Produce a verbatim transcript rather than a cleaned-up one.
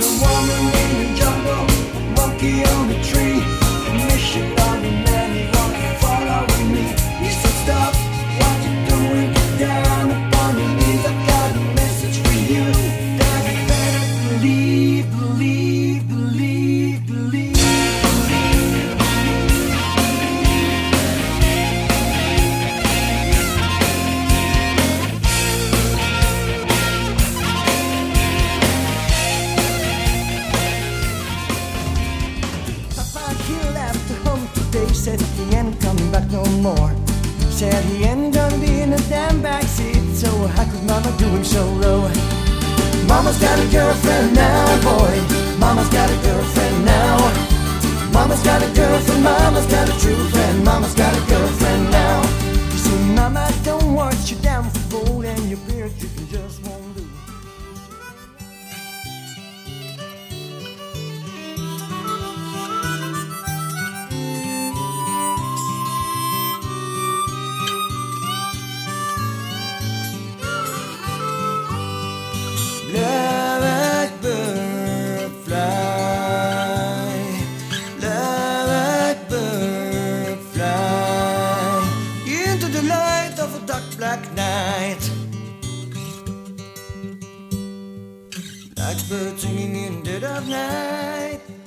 a woman in the jungle, a monkey on a tree, a missionary man, he wants to follow with me. He said, stop what you're doing, get down upon your knees. I've got a message for you, that you better believe, believe, believe, believe. He left home today, said he ain't coming back no more. Said he ain't gonna be in a damn backseat, so how could mama do him so low? Mama's got a girlfriend now, boy. Mama's got a girlfriend now. Mama's got a girlfriend, mama's got a true friend. Mama's got a girlfriend now. You see, mama don't want you down for gold, and your beard you can just won't do. Blackbird fly, blackbird fly into the light of a dark black night. Blackbird singing in the dead of night.